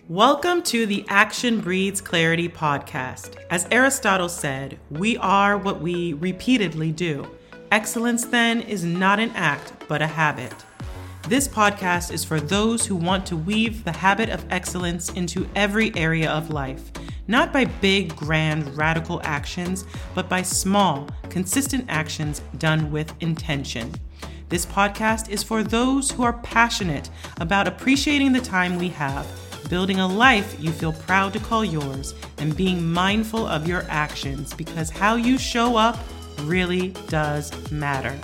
Welcome to the Action Breeds Clarity podcast. As Aristotle said, we are what we repeatedly do. Excellence, then, is not an act, but a habit. This podcast is for those who want to weave the habit of excellence into every area of life, not by big, grand, radical actions, but by small, consistent actions done with intention. This podcast is for those who are passionate about appreciating the time we have, building a life you feel proud to call yours, and being mindful of your actions because how you show up really does matter.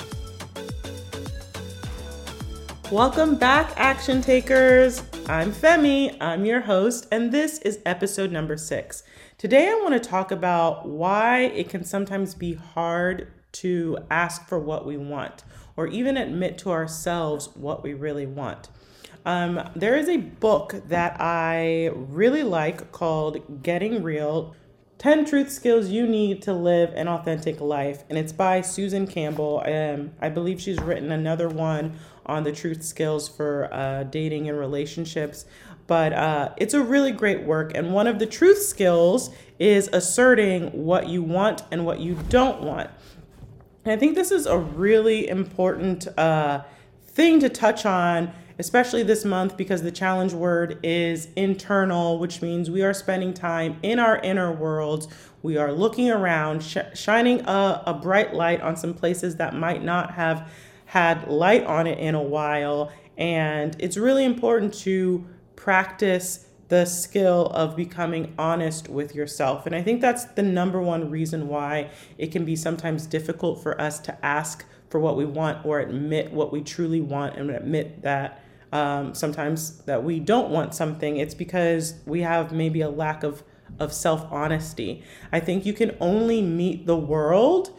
Welcome back, action takers. I'm Femi, I'm your host, and this is episode number 6. Today I want to talk about why it can sometimes be hard to ask for what we want, or even admit to ourselves what we really want. There is a book that I really like called Getting Real, 10 Truth Skills You Need to Live an Authentic Life. And it's by Susan Campbell. I believe she's written another one on the truth skills for dating and relationships. But it's a really great work. And one of the truth skills is asserting what you want and what you don't want. And I think this is a really important thing to touch on, especially this month, because the challenge word is internal, which means we are spending time in our inner worlds. We are looking around, shining a bright light on some places that might not have had light on it in a while. And it's really important to practice the skill of becoming honest with yourself. And I think that's the number one reason why it can be sometimes difficult for us to ask for what we want or admit what we truly want and admit that sometimes that we don't want something. It's because we have maybe a lack of self-honesty. I think you can only meet the world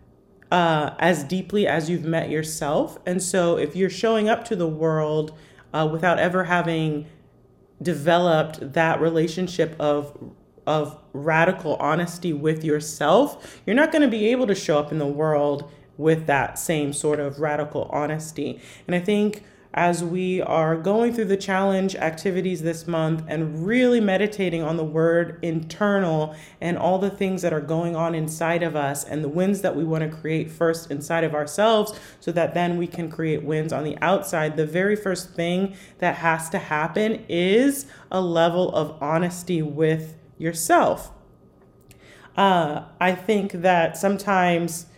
as deeply as you've met yourself. And so if you're showing up to the world without ever having developed that relationship of radical honesty with yourself, you're not going to be able to show up in the world with that same sort of radical honesty. And I think as we are going through the challenge activities this month and really meditating on the word internal and all the things that are going on inside of us and the wins that we want to create first inside of ourselves so that then we can create wins on the outside, the very first thing that has to happen is a level of honesty with yourself. I think that sometimes,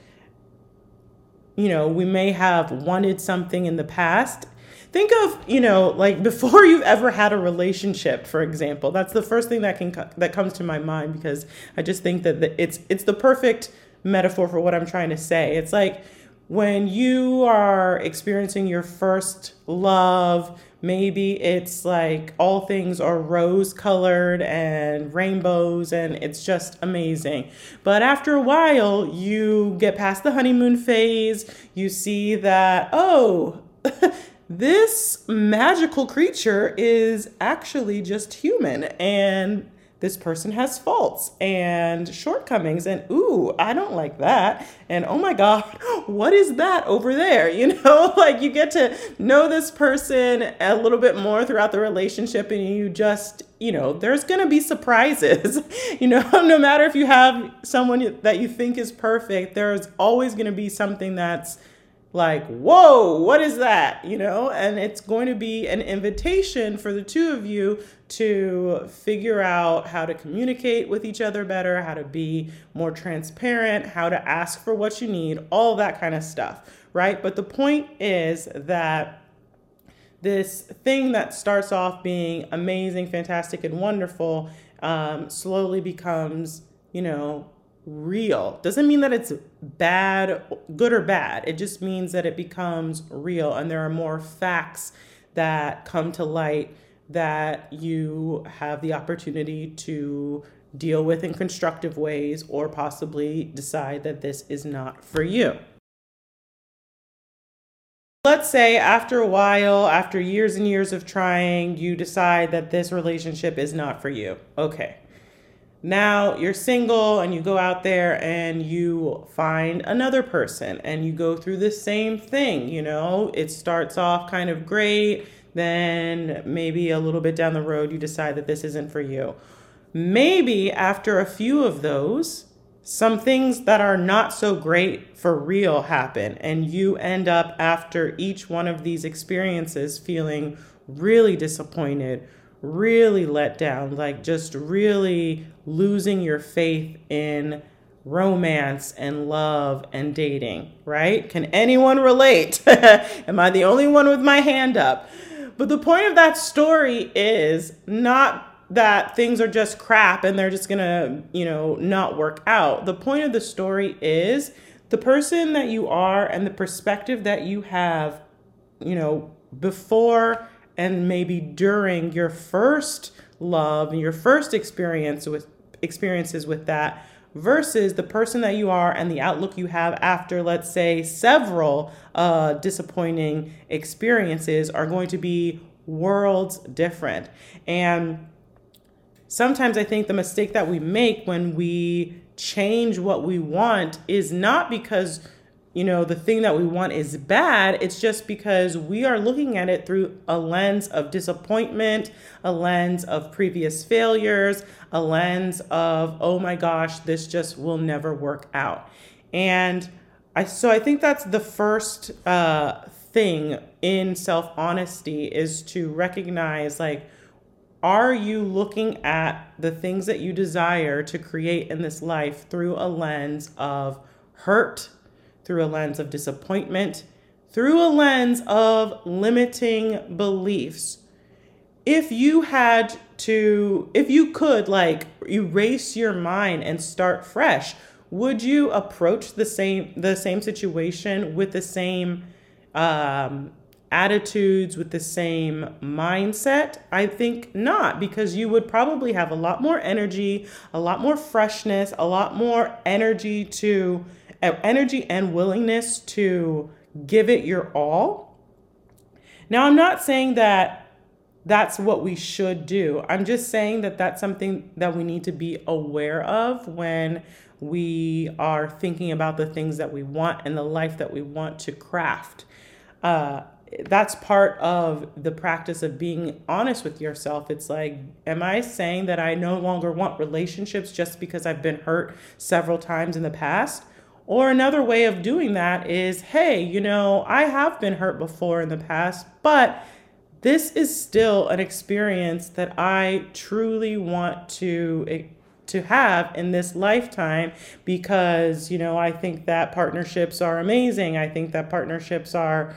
we may have wanted something in the past. Think of, like before you've ever had a relationship, for example. That's the first thing that comes to my mind, because I just think that it's the perfect metaphor for what I'm trying to say. It's like when you are experiencing your first love, maybe it's like all things are rose colored and rainbows and it's just amazing. But after a while, you get past the honeymoon phase, you see that, this magical creature is actually just human, and this person has faults and shortcomings, and ooh, I don't like that. And oh my God, what is that over there? Like you get to know this person a little bit more throughout the relationship, and you just, there's going to be surprises. No matter if you have someone that you think is perfect, there's always going to be something that's like, whoa, what is that? And it's going to be an invitation for the two of you to figure out how to communicate with each other better, how to be more transparent, how to ask for what you need, all that kind of stuff, right? But the point is that this thing that starts off being amazing, fantastic, and wonderful slowly becomes, real. Doesn't mean that it's bad, good or bad. It just means that it becomes real, and there are more facts that come to light that you have the opportunity to deal with in constructive ways, or possibly decide that this is not for you. Let's say after a while, after years and years of trying, you decide that this relationship is not for you. Okay. Now you're single and you go out there and you find another person and you go through the same thing. It starts off kind of great. then maybe a little bit down the road, you decide that this isn't for you. Maybe after a few of those, some things that are not so great for real happen, and you end up after each one of these experiences feeling really disappointed, really let down, like just really losing your faith in romance and love and dating, right? Can anyone relate? Am I the only one with my hand up? But the point of that story is not that things are just crap and they're just gonna, not work out. The point of the story is the person that you are and the perspective that you have, before and maybe during your first love and your first experiences with that, versus the person that you are and the outlook you have after, let's say, several disappointing experiences are going to be worlds different. And sometimes I think the mistake that we make when we change what we want is not because, the thing that we want is bad. It's just because we are looking at it through a lens of disappointment, a lens of previous failures, a lens of, oh my gosh, this just will never work out. And I think that's the first thing in self-honesty, is to recognize, like, are you looking at the things that you desire to create in this life through a lens of hurt, through a lens of disappointment, through a lens of limiting beliefs? If you could like erase your mind and start fresh, would you approach the same situation with the same attitudes, with the same mindset? I think not, because you would probably have a lot more energy, a lot more freshness, a lot more energy and willingness to give it your all. Now, I'm not saying that that's what we should do. I'm just saying that that's something that we need to be aware of when we are thinking about the things that we want and the life that we want to craft. That's part of the practice of being honest with yourself. It's like, am I saying that I no longer want relationships just because I've been hurt several times in the past? Or another way of doing that is, hey, I have been hurt before in the past, but this is still an experience that I truly want to have in this lifetime, because, I think that partnerships are amazing. I think that partnerships are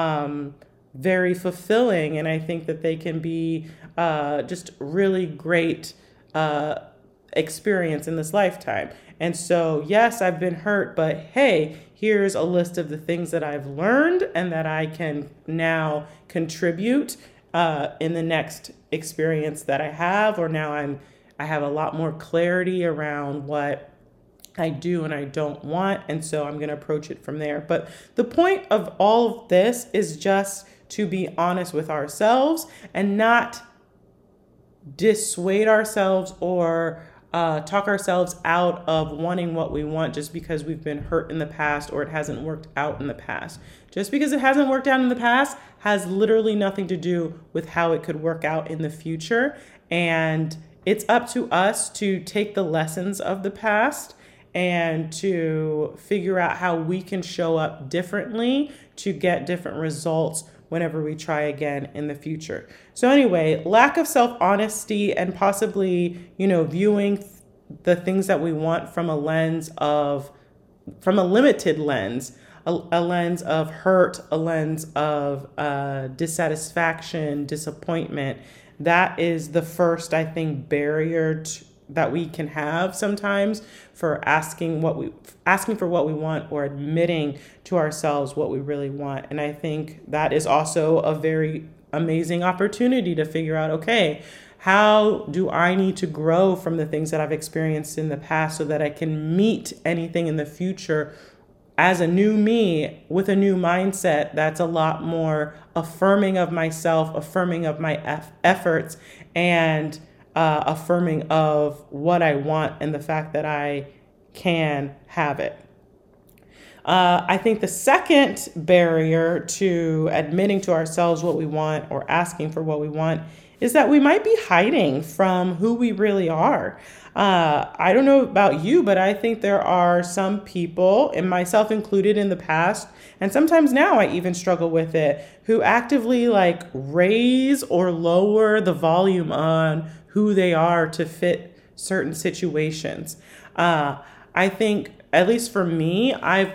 very fulfilling, and I think that they can be just really great experience in this lifetime. And so, yes, I've been hurt, but hey, here's a list of the things that I've learned and that I can now contribute in the next experience that I have, or now I have a lot more clarity around what I do and I don't want. And so I'm going to approach it from there. But the point of all of this is just to be honest with ourselves and not dissuade ourselves or talk ourselves out of wanting what we want just because we've been hurt in the past or it hasn't worked out in the past. Just because it hasn't worked out in the past has literally nothing to do with how it could work out in the future. And it's up to us to take the lessons of the past and to figure out how we can show up differently to get different results whenever we try again in the future. So anyway, lack of self-honesty and possibly, viewing the things that we want from a limited lens, a lens of hurt, a lens of dissatisfaction, disappointment. That is the first, I think, barrier that we can have sometimes for asking for what we want or admitting to ourselves what we really want. And I think that is also a very amazing opportunity to figure out, okay, how do I need to grow from the things that I've experienced in the past so that I can meet anything in the future as a new me with a new mindset that's a lot more affirming of myself, affirming of my efforts, and affirming of what I want and the fact that I can have it. I think the second barrier to admitting to ourselves what we want or asking for what we want is that we might be hiding from who we really are. I don't know about you, but I think there are some people, and myself included in the past, and sometimes now I even struggle with it, who actively like raise or lower the volume on who they are to fit certain situations. I think, at least for me,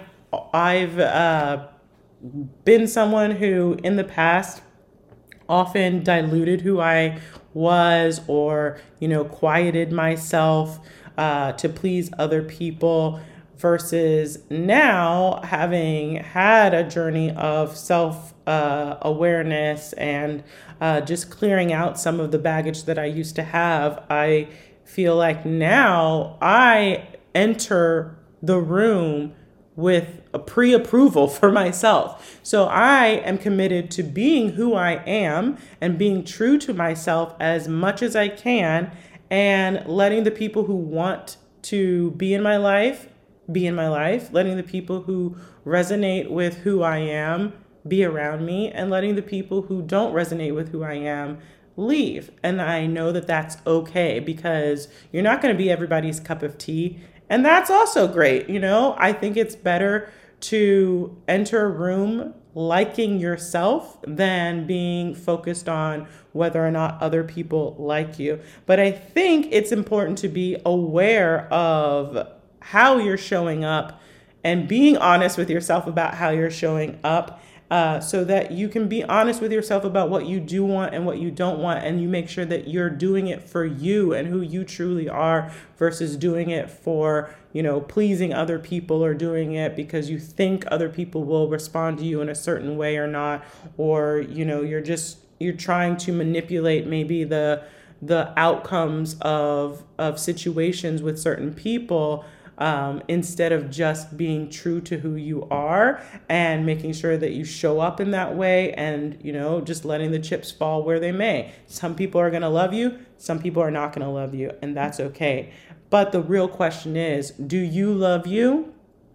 I've been someone who in the past often diluted who I was, or quieted myself to please other people, versus now having had a journey of self awareness and just clearing out some of the baggage that I used to have. I feel like now I enter the room with a pre-approval for myself. So I am committed to being who I am and being true to myself as much as I can, and letting the people who want to be in my life be in my life, letting the people who resonate with who I am be around me, and letting the people who don't resonate with who I am leave. And I know that that's okay, because you're not going to be everybody's cup of tea. And that's also great. I think it's better to enter a room liking yourself than being focused on whether or not other people like you. But I think it's important to be aware of how you're showing up and being honest with yourself about how you're showing up, so that you can be honest with yourself about what you do want and what you don't want, and you make sure that you're doing it for you and who you truly are, versus doing it for pleasing other people, or doing it because you think other people will respond to you in a certain way or not, or you're trying to manipulate maybe the outcomes of situations with certain people, instead of just being true to who you are and making sure that you show up in that way, and just letting the chips fall where they may. Some people are going to love you, some people are not going to love you, and that's okay. But the real question is, do you love you?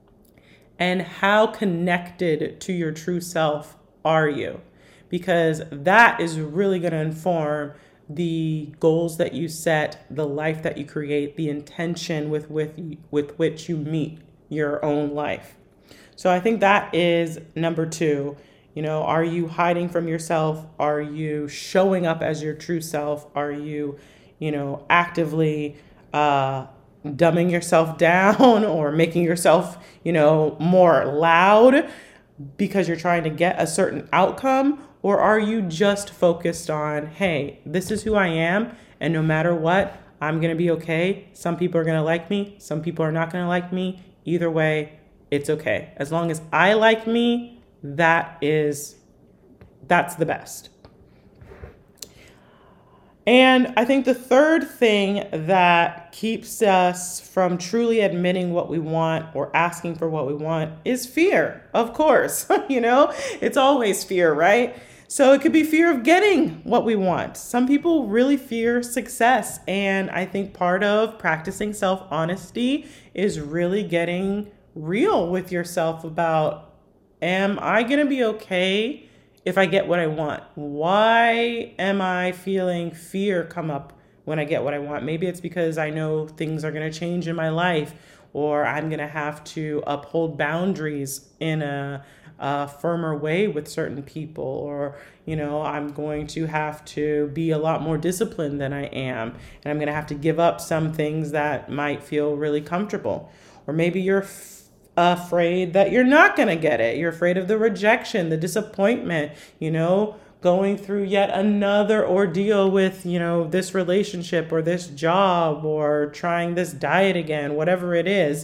And how connected to your true self are you? Because that is really going to inform the goals that you set, the life that you create, the intention with which you meet your own life. So I think that is number 2. Are you hiding from yourself? Are you showing up as your true self? Are you, actively dumbing yourself down or making yourself, more loud because you're trying to get a certain outcome? Or are you just focused on, hey, this is who I am, and no matter what, I'm going to be okay. Some people are going to like me. Some people are not going to like me. Either way, it's okay. As long as I like me, that's the best. And I think the third thing that keeps us from truly admitting what we want or asking for what we want is fear. Of course, it's always fear, right? So it could be fear of getting what we want. Some people really fear success. And I think part of practicing self-honesty is really getting real with yourself about, am I going to be okay if I get what I want? Why am I feeling fear come up when I get what I want? Maybe it's because I know things are going to change in my life, or I'm going to have to uphold boundaries in a firmer way with certain people, or I'm going to have to be a lot more disciplined than I am, and I'm going to have to give up some things that might feel really comfortable. Or maybe you're afraid that you're not going to get it. You're afraid of the rejection, the disappointment, going through yet another ordeal with, this relationship or this job, or trying this diet again, whatever it is,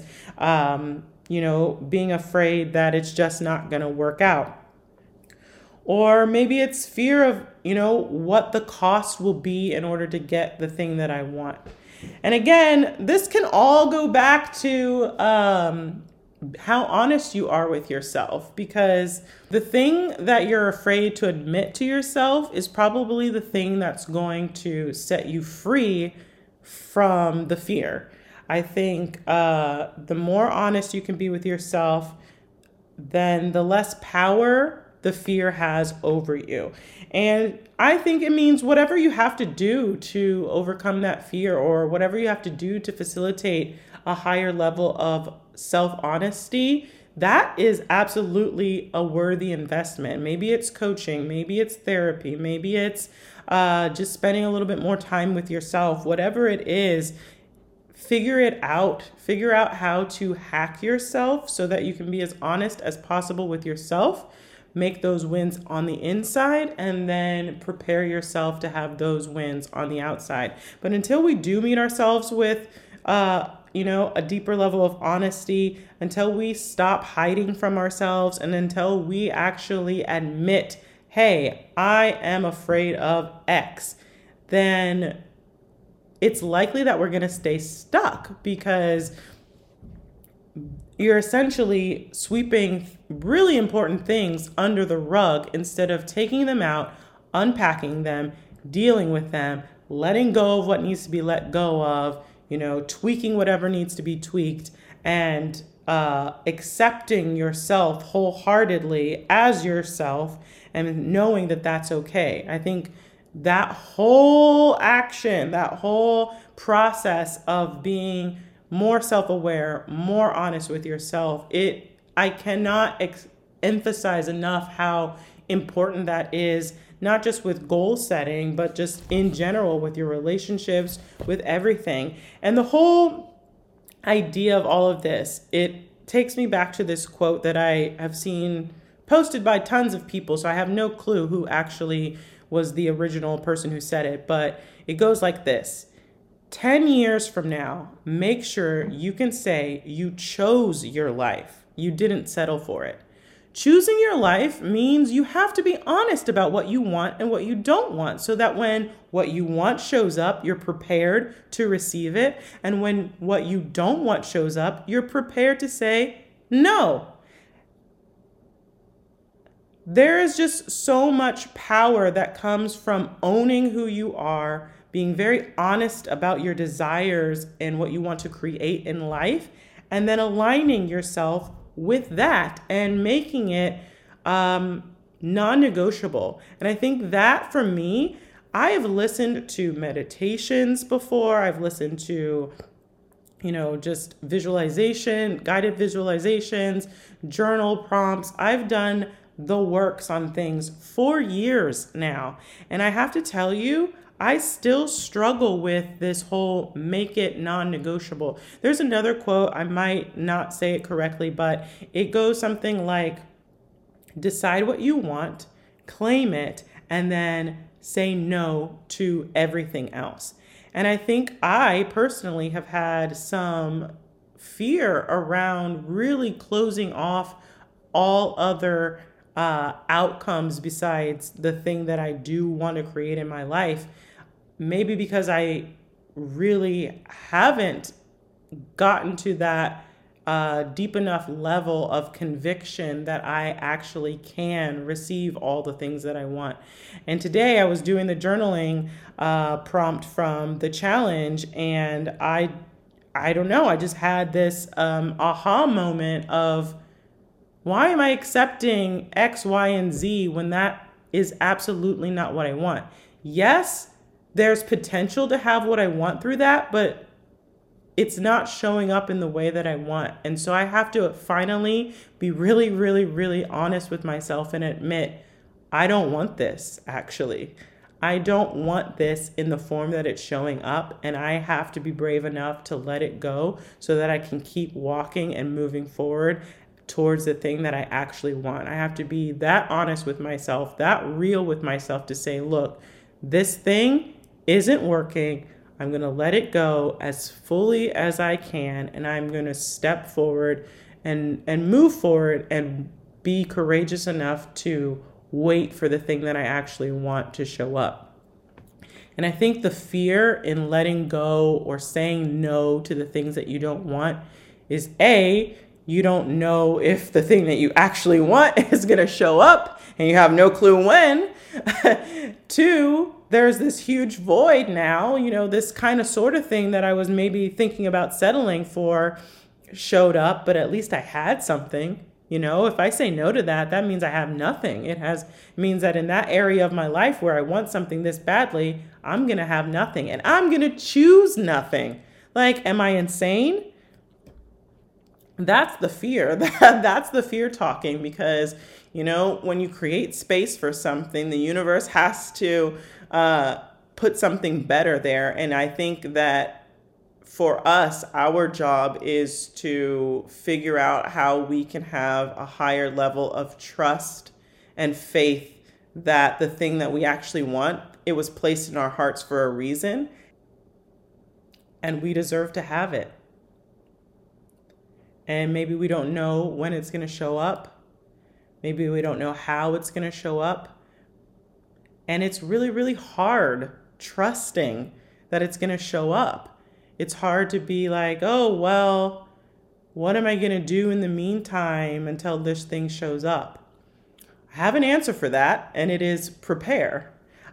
being afraid that it's just not going to work out. Or maybe it's fear of, what the cost will be in order to get the thing that I want. And again, this can all go back to how honest you are with yourself, because the thing that you're afraid to admit to yourself is probably the thing that's going to set you free from the fear. I think the more honest you can be with yourself, then the less power the fear has over you. And I think it means whatever you have to do to overcome that fear, or whatever you have to do to facilitate a higher level of self honesty, that is absolutely a worthy investment. Maybe it's coaching, maybe it's therapy, maybe it's just spending a little bit more time with yourself. Whatever it is, figure it out. Figure out how to hack yourself so that you can be as honest as possible with yourself. Make those wins on the inside, and then prepare yourself to have those wins on the outside. But until we do meet ourselves with, a deeper level of honesty, until we stop hiding from ourselves, and until we actually admit, hey, I am afraid of X, then it's likely that we're going to stay stuck, because you're essentially sweeping really important things under the rug instead of taking them out, unpacking them, dealing with them, letting go of what needs to be let go of, tweaking whatever needs to be tweaked, and accepting yourself wholeheartedly as yourself, and knowing that that's okay. I think that whole action, that whole process of being more self-aware, more honest with yourself, I cannot emphasize enough how important that is, not just with goal setting, but just in general with your relationships, with everything. And the whole idea of all of this, it takes me back to this quote that I have seen posted by tons of people, so I have no clue who actually was the original person who said it, but it goes like this: 10 years from now, make sure you can say you chose your life. You didn't settle for it. Choosing your life means you have to be honest about what you want and what you don't want, so that when what you want shows up, you're prepared to receive it. And when what you don't want shows up, you're prepared to say no. There is just so much power that comes from owning who you are, being very honest about your desires and what you want to create in life, and then aligning yourself with that and making it non-negotiable. And I think that, for me, I have listened to meditations before. I've listened to, just visualization, guided visualizations, journal prompts. I've done the works on things for years now. And I have to tell you, I still struggle with this whole make it non-negotiable. There's another quote, I might not say it correctly, but it goes something like, decide what you want, claim it, and then say no to everything else. And I think I personally have had some fear around really closing off all other outcomes besides the thing that I do want to create in my life. Maybe because I really haven't gotten to that deep enough level of conviction that I actually can receive all the things that I want. And today I was doing the journaling prompt from the challenge, and I don't know, I just had this aha moment of, why am I accepting X, Y, and Z when that is absolutely not what I want? Yes, there's potential to have what I want through that, but it's not showing up in the way that I want. And so I have to finally be really, really, really honest with myself and admit, I don't want this, actually. I don't want this in the form that it's showing up, and I have to be brave enough to let it go so that I can keep walking and moving forward towards the thing that I actually want. I have to be that honest with myself, that real with myself, to say, look, this thing isn't working. I'm going to let it go as fully as I can, and I'm going to step forward and move forward and be courageous enough to wait for the thing that I actually want to show up. And I think the fear in letting go or saying no to the things that you don't want is, A, you don't know if the thing that you actually want is going to show up and you have no clue when. 2, there's this huge void now, this kind of sort of thing that I was maybe thinking about settling for showed up, but at least I had something. If I say no to that, that means I have nothing. It means that in that area of my life where I want something this badly, I'm going to have nothing and I'm going to choose nothing. Like, am I insane? That's the fear. That's the fear talking, because, when you create space for something, the universe has to put something better there. And I think that for us, our job is to figure out how we can have a higher level of trust and faith that the thing that we actually want, it was placed in our hearts for a reason, and we deserve to have it. And maybe we don't know when it's going to show up. Maybe we don't know how it's going to show up. And it's really, really hard trusting that it's going to show up. It's hard to be like, oh, well, what am I going to do in the meantime until this thing shows up? I have an answer for that, and it is prepare.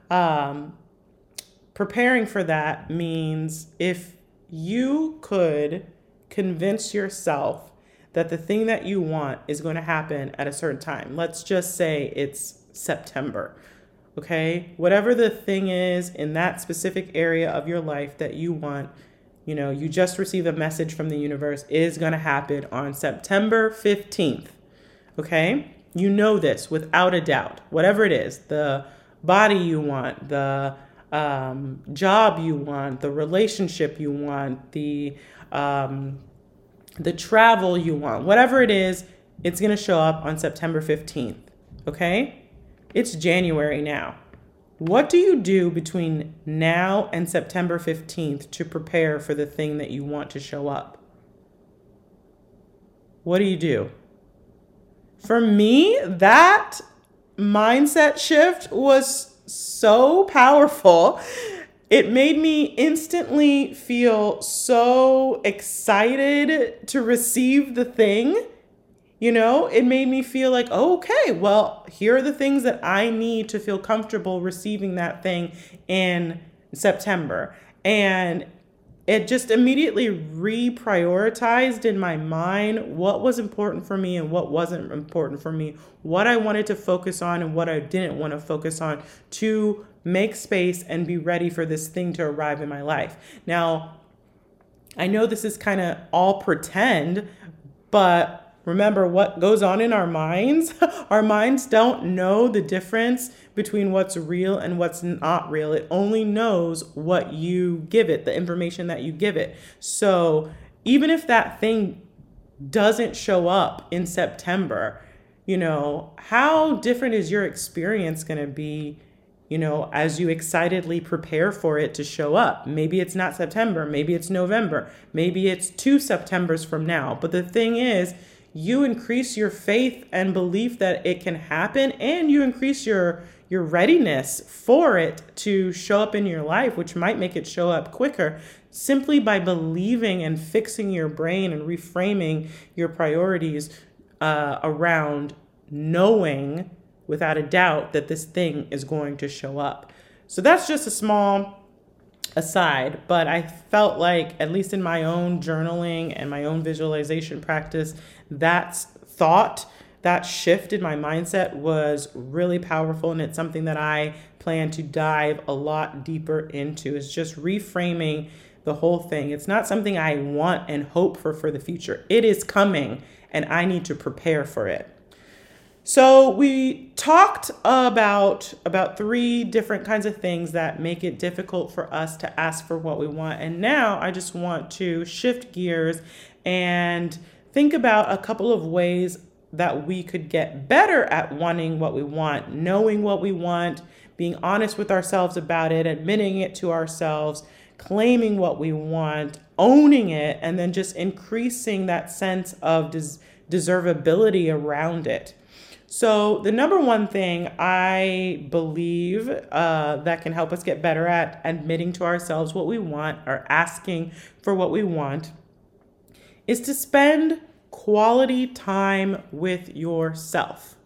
Preparing for that means if you could convince yourself that the thing that you want is going to happen at a certain time. Let's just say it's September. Okay? Whatever the thing is in that specific area of your life that you want, you just received a message from the universe, is going to happen on September 15th. Okay? You know this without a doubt. Whatever it is, the body you want, the job you want, the relationship you want, the travel you want, whatever it is, it's going to show up on September 15th. Okay? It's January now. What do you do between now and September 15th to prepare for the thing that you want to show up? What do you do? For me, that mindset shift was so powerful. It made me instantly feel so excited to receive the thing. It made me feel like, oh, okay, well, here are the things that I need to feel comfortable receiving that thing in September. And it just immediately reprioritized in my mind what was important for me and what wasn't important for me, what I wanted to focus on and what I didn't want to focus on, to make space and be ready for this thing to arrive in my life. Now, I know this is kind of all pretend, but remember what goes on in our minds. Our minds don't know the difference between what's real and what's not real. It only knows what you give it, the information that you give it. So even if that thing doesn't show up in September, how different is your experience going to be, as you excitedly prepare for it to show up? Maybe it's not September, maybe it's November, maybe it's 2 Septembers from now. But the thing is, you increase your faith and belief that it can happen, and you increase your readiness for it to show up in your life, which might make it show up quicker, simply by believing and fixing your brain and reframing your priorities around knowing without a doubt that this thing is going to show up. So that's just a small aside, but I felt like, at least in my own journaling and my own visualization practice, that shift in my mindset was really powerful, and it's something that I plan to dive a lot deeper into, is just reframing the whole thing. It's not something I want and hope for the future. It is coming, and I need to prepare for it. So we talked about 3 different kinds of things that make it difficult for us to ask for what we want. And now I just want to shift gears and think about a couple of ways that we could get better at wanting what we want, knowing what we want, being honest with ourselves about it, admitting it to ourselves, claiming what we want, owning it, and then just increasing that sense of deservability around it. So the number one thing I believe that can help us get better at admitting to ourselves what we want, or asking for what we want, is to spend quality time with yourself.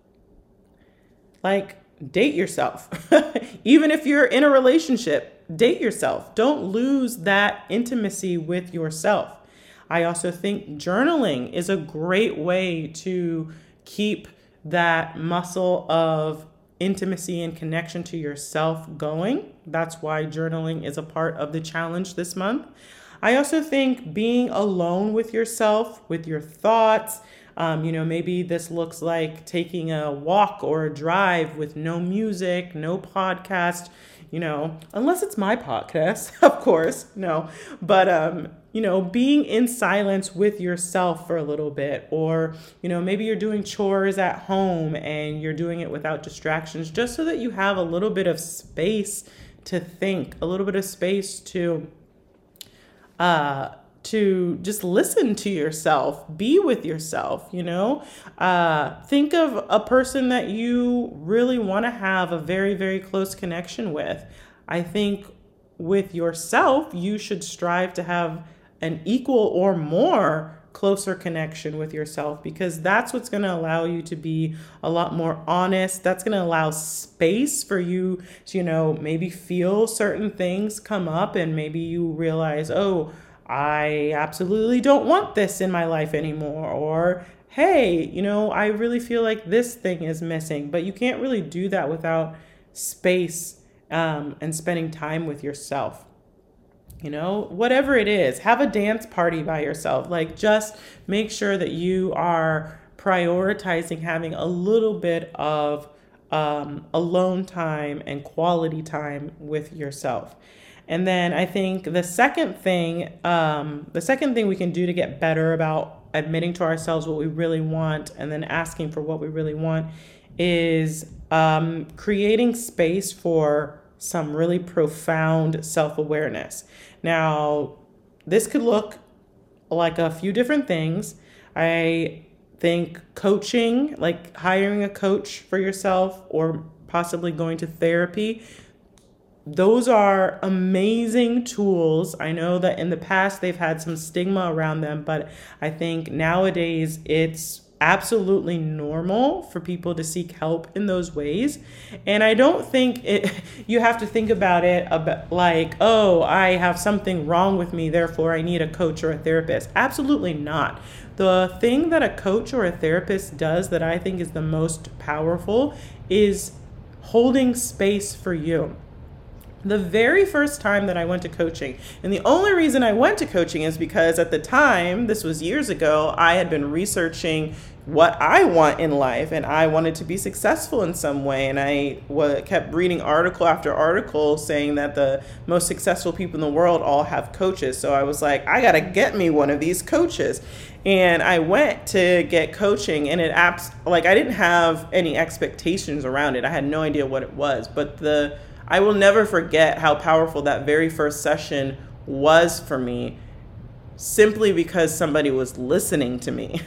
Like, date yourself. Even if you're in a relationship, date yourself. Don't lose that intimacy with yourself. I also think journaling is a great way to keep that muscle of intimacy and connection to yourself going. That's why journaling is a part of the challenge this month. I also think being alone with yourself, with your thoughts, maybe this looks like taking a walk or a drive with no music, no podcast, unless it's my podcast, of course, no. But, being in silence with yourself for a little bit, or, maybe you're doing chores at home and you're doing it without distractions, just so that you have a little bit of space to think, a little bit of space to just listen to yourself, be with yourself, think of a person that you really want to have a very, very close connection with. I think with yourself, you should strive to have an equal or more closer connection with yourself, because that's what's going to allow you to be a lot more honest. That's going to allow space for you to, maybe feel certain things come up, and maybe you realize, oh, I absolutely don't want this in my life anymore. Or, hey, I really feel like this thing is missing. But you can't really do that without space and spending time with yourself. Whatever it is, have a dance party by yourself. Like, just make sure that you are prioritizing having a little bit of alone time and quality time with yourself. And then I think the second thing we can do to get better about admitting to ourselves what we really want and then asking for what we really want is creating space for some really profound self-awareness. Now, this could look like a few different things. I think coaching, like hiring a coach for yourself or possibly going to therapy, those are amazing tools. I know that in the past they've had some stigma around them, but I think nowadays it's absolutely normal for people to seek help in those ways. And I don't think you have to think about it like, oh, I have something wrong with me, therefore I need a coach or a therapist. Absolutely not. The thing that a coach or a therapist does that I think is the most powerful is holding space for you. The very first time that I went to coaching, and the only reason I went to coaching is because at the time, this was years ago, I had been researching what I want in life, and I wanted to be successful in some way. And I kept reading article after article saying that the most successful people in the world all have coaches. So I was like, I got to get me one of these coaches. And I went to get coaching, and I didn't have any expectations around it. I had no idea what it was, but I will never forget how powerful that very first session was for me, simply because somebody was listening to me.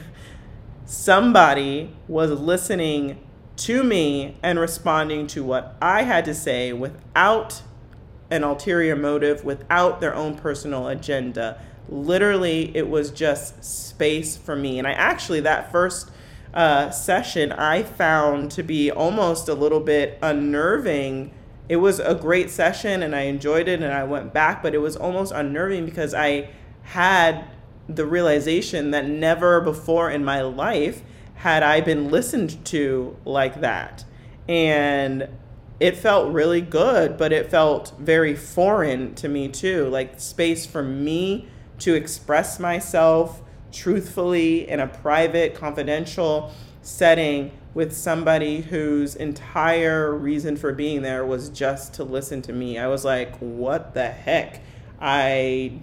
Somebody was listening to me and responding to what I had to say without an ulterior motive, without their own personal agenda. Literally, it was just space for me. And that first session I found to be almost a little bit unnerving. It was a great session and I enjoyed it and I went back, but it was almost unnerving because I had the realization that never before in my life had I been listened to like that. And it felt really good, but it felt very foreign to me too, like space for me to express myself truthfully in a private, confidential setting with somebody whose entire reason for being there was just to listen to me. I was like, what the heck? I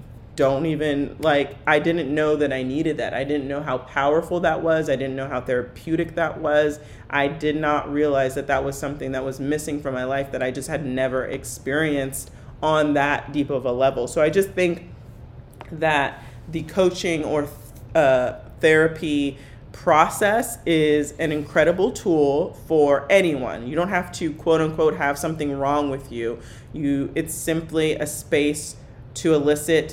didn't know that I needed that. I didn't know how powerful that was. I didn't know how therapeutic that was. I did not realize that that was something that was missing from my life that I just had never experienced on that deep of a level. So I just think that the coaching or therapy process is an incredible tool for anyone. You don't have to, quote unquote, have something wrong with you. It's simply a space to elicit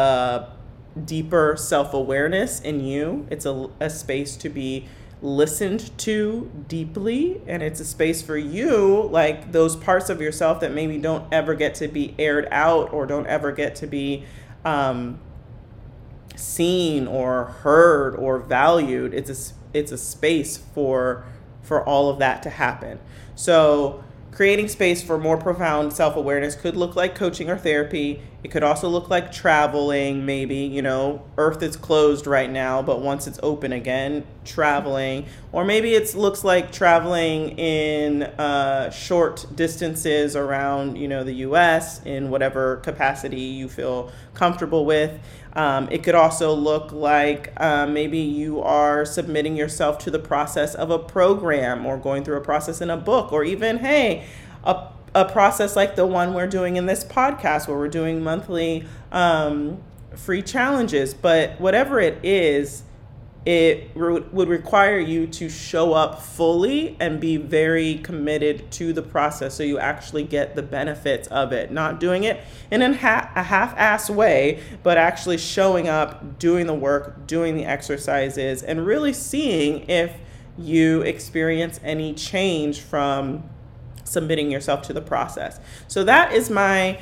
deeper self-awareness in you. It's a space to be listened to deeply, and it's a space for you, like those parts of yourself that maybe don't ever get to be aired out or don't ever get to be seen or heard or valued. It's it's a space for all of that to happen. So creating space for more profound self-awareness could look like coaching or therapy. It could also look like traveling, maybe, Earth is closed right now, but once it's open again, traveling. Or maybe it looks like traveling in short distances around, the US in whatever capacity you feel comfortable with. It could also look like maybe you are submitting yourself to the process of a program or going through a process in a book, or even, hey, a process like the one we're doing in this podcast where we're doing monthly free challenges. But whatever it is, it would require you to show up fully and be very committed to the process so you actually get the benefits of it. Not doing it in a half-ass way, but actually showing up, doing the work, doing the exercises, and really seeing if you experience any change from submitting yourself to the process. So that is my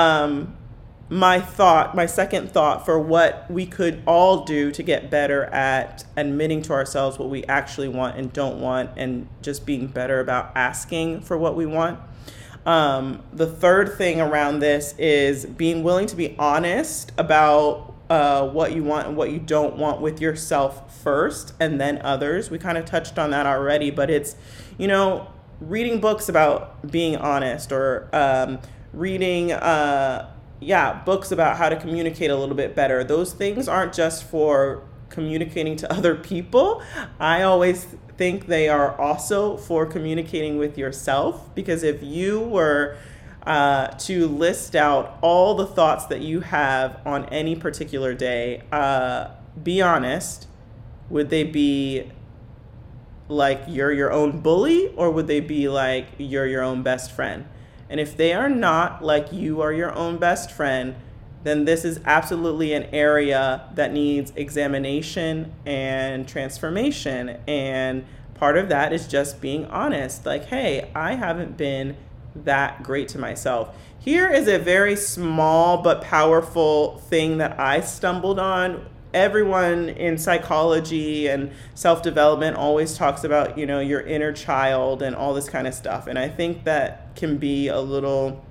second thought for what we could all do to get better at admitting to ourselves what we actually want and don't want, and just being better about asking for what we want. The third thing around this is being willing to be honest about what you want and what you don't want with yourself first, and then others. We kind of touched on that already, but it's, reading books about being honest, or reading books about how to communicate a little bit better. Those things aren't just for communicating to other people. I always think they are also for communicating with yourself, because if you were to list out all the thoughts that you have on any particular day, be honest, would they be like you're your own bully, or would they be like you're your own best friend? And if they are not like you are your own best friend, then this is absolutely an area that needs examination and transformation. And part of that is just being honest. Like, hey, I haven't been that great to myself. Here is a very small but powerful thing that I stumbled on. Everyone in psychology and self-development always talks about, your inner child and all this kind of stuff. And I think that can be a little,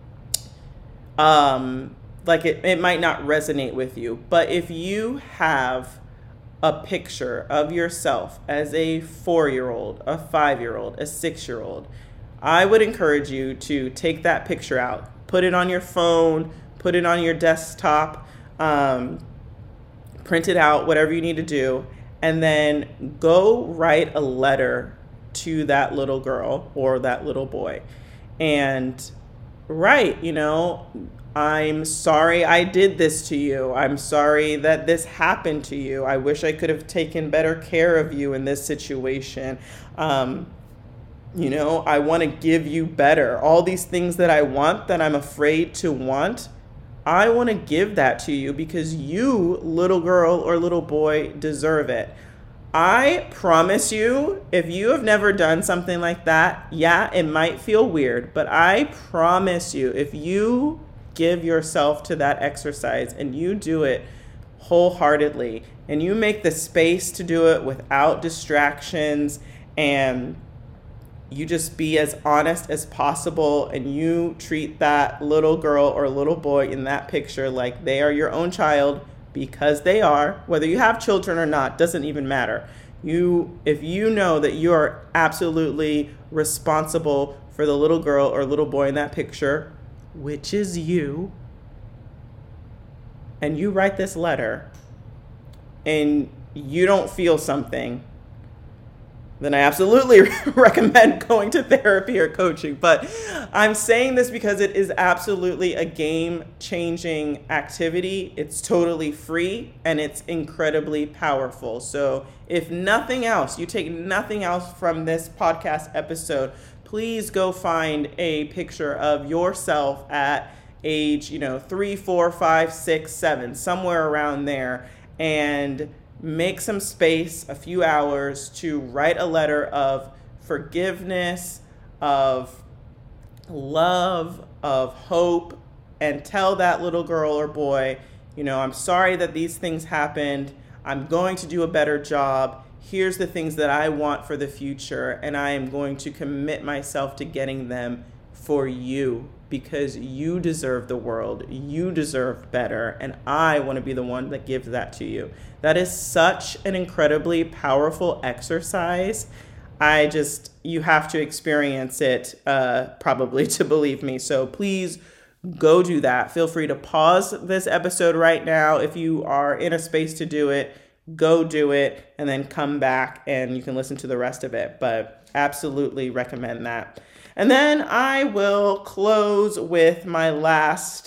like it might not resonate with you. But if you have a picture of yourself as a 4-year-old, a 5-year-old, a 6-year-old, I would encourage you to take that picture out, put it on your phone, put it on your desktop, print it out, whatever you need to do, and then go write a letter to that little girl or that little boy. And write, I'm sorry I did this to you. I'm sorry that this happened to you. I wish I could have taken better care of you in this situation. I want to give you better. All these things that I want, that I'm afraid to want, I want to give that to you because you, little girl or little boy, deserve it. I promise you, if you have never done something like that, yeah, it might feel weird, but I promise you, if you give yourself to that exercise and you do it wholeheartedly and you make the space to do it without distractions, and you just be as honest as possible, and you treat that little girl or little boy in that picture like they are your own child, because they are, whether you have children or not, doesn't even matter. If you know that you are absolutely responsible for the little girl or little boy in that picture, which is you, and you write this letter and you don't feel something, then I absolutely recommend going to therapy or coaching. But I'm saying this because it is absolutely a game-changing activity. It's totally free and it's incredibly powerful. So if nothing else, you take nothing else from this podcast episode, please go find a picture of yourself at age, 3, 4, 5, 6, 7, somewhere around there, and make some space, a few hours, to write a letter of forgiveness, of love, of hope, and tell that little girl or boy, I'm sorry that these things happened. I'm going to do a better job. here's the things that I want for the future, and I am going to commit myself to getting them for you, because you deserve the world, you deserve better, and I want to be the one that gives that to you. That is such an incredibly powerful exercise. You have to experience it probably to believe me. So please go do that. Feel free to pause this episode right now. If you are in a space to do it, go do it, and then come back and you can listen to the rest of it. But absolutely recommend that. And then I will close with my last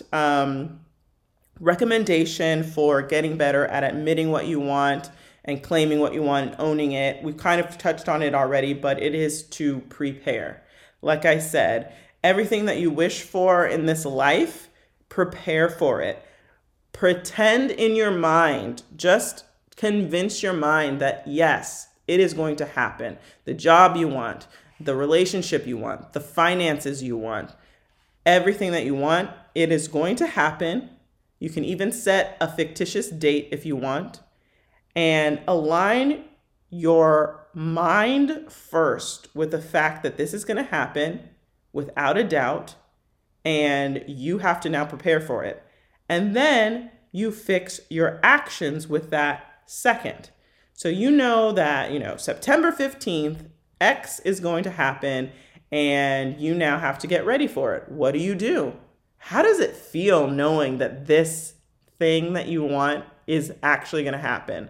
recommendation for getting better at admitting what you want and claiming what you want and owning it. We've kind of touched on it already, but it is to prepare. Like I said, everything that you wish for in this life, prepare for it. Pretend in your mind, just convince your mind that yes, it is going to happen. The job you want, the relationship you want, the finances you want, everything that you want, it is going to happen. You can even set a fictitious date if you want, and align your mind first with the fact that this is going to happen without a doubt, and you have to now prepare for it. And then you fix your actions with that second. So you know that, September 15th, X is going to happen, and you now have to get ready for it. What do? How does it feel knowing that this thing that you want is actually going to happen?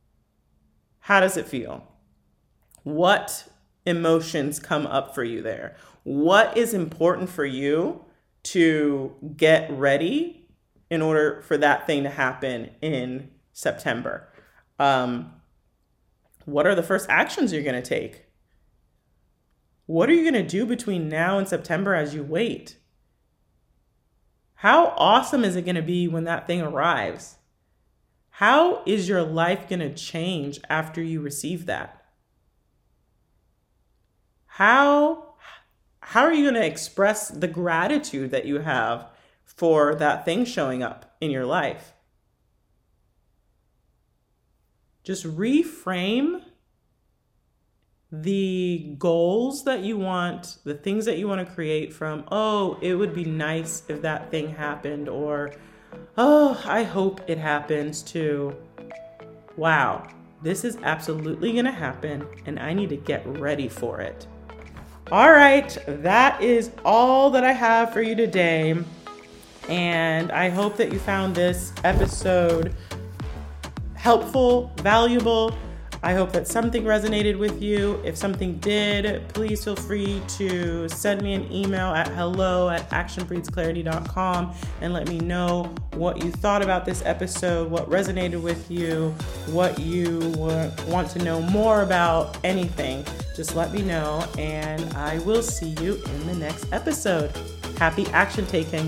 How does it feel? What emotions come up for you there? What is important for you to get ready in order for that thing to happen in September? What are the first actions you're going to take? What are you going to do between now and September as you wait? How awesome is it going to be when that thing arrives? How is your life going to change after you receive that? How are you going to express the gratitude that you have for that thing showing up in your life? Just reframe the goals that you want, the things that you want to create from, oh, it would be nice if that thing happened, or, oh, I hope it happens, to, wow, this is absolutely going to happen and I need to get ready for it. All right, that is all that I have for you today. And I hope that you found this episode helpful, valuable. I hope that something resonated with you. If something did, please feel free to send me an email at hello@actionbreedsclarity.com and let me know what you thought about this episode, what resonated with you, what you want to know more about, anything. Just let me know, and I will see you in the next episode. Happy action taking.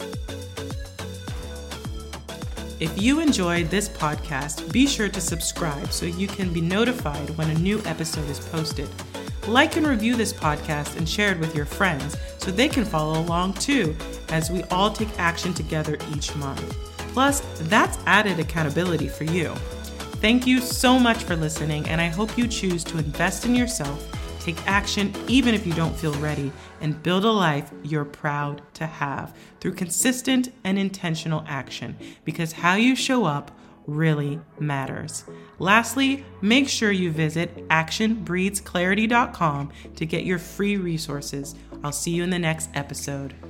If you enjoyed this podcast, be sure to subscribe so you can be notified when a new episode is posted. Like and review this podcast and share it with your friends so they can follow along too, as we all take action together each month. Plus, that's added accountability for you. Thank you so much for listening, and I hope you choose to invest in yourself, take action even if you don't feel ready, and build a life you're proud to have through consistent and intentional action, because how you show up really matters. Lastly, make sure you visit actionbreedsclarity.com to get your free resources. I'll see you in the next episode.